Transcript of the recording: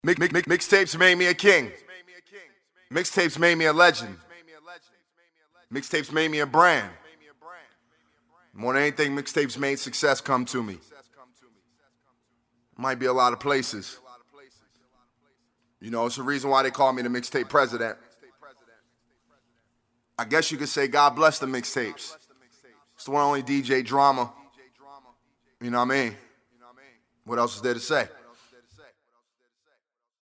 Mixtapes made me a king. Mixtapes made me a legend. Mixtapes made me a brand. More than anything, mixtapes made success come to me. Might be a lot of places. You know, it's the reason why they call me the mixtape president. I guess you could say God bless the mixtapes. It's the one only DJ Drama. You know what I mean? What else is there to say?